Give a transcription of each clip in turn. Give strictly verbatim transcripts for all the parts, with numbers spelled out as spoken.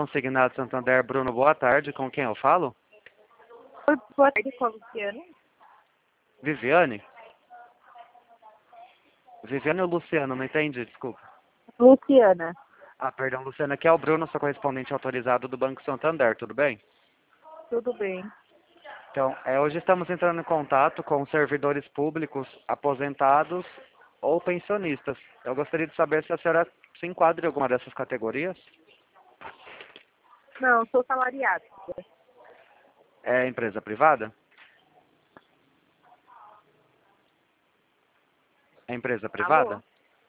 Consignado Santander, Bruno, boa tarde. Com quem eu falo? Oi, boa tarde, com a Luciana. Viviane? Viviane ou Luciano? Não entendi, desculpa. Luciana, Ah, perdão, Luciana. Aqui é o Bruno, sou correspondente autorizado do Banco Santander, tudo bem? tudo bem? Então, é, hoje estamos entrando em contato com servidores públicos, aposentados ou pensionistas. Eu gostaria de saber se a senhora se enquadra em alguma dessas categorias. Não, sou salariada. É empresa privada? É empresa privada?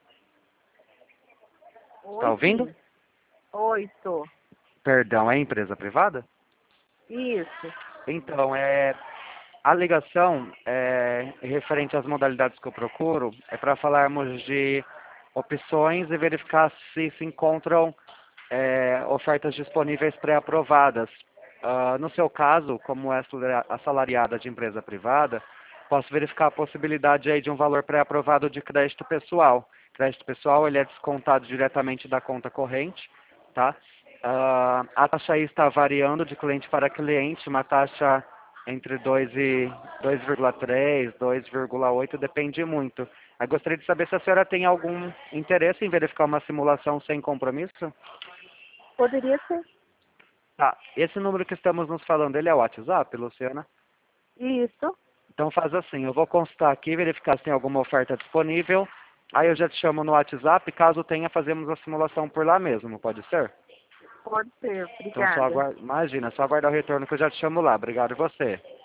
Alô? Está Oi, ouvindo? sim. Oi, estou. Perdão, é empresa privada? Isso. Então, é, a ligação é, referente às modalidades que eu procuro é para falarmos de opções e verificar se se encontram é, ofertas disponíveis pré-aprovadas. Ah, no seu caso, como é assalariada de empresa privada, posso verificar a possibilidade aí de um valor pré-aprovado de crédito pessoal. Crédito pessoal ele é descontado diretamente da conta corrente, tá? Ah, a taxa aí está variando de cliente para cliente, uma taxa entre dois e dois vírgula três, dois vírgula oito, depende muito. Eu gostaria de saber se a senhora tem algum interesse em verificar uma simulação sem compromisso. Poderia ser? Tá, esse número que estamos nos falando, ele é o WhatsApp, Luciana? Isso. Então faz assim, eu vou consultar aqui, verificar se tem alguma oferta disponível, aí eu já te chamo no WhatsApp, caso tenha, fazemos a simulação por lá mesmo, pode ser? Pode ser. Então só Obrigada. aguarda, imagina, só aguardar o retorno que eu já te chamo lá. Obrigado e você.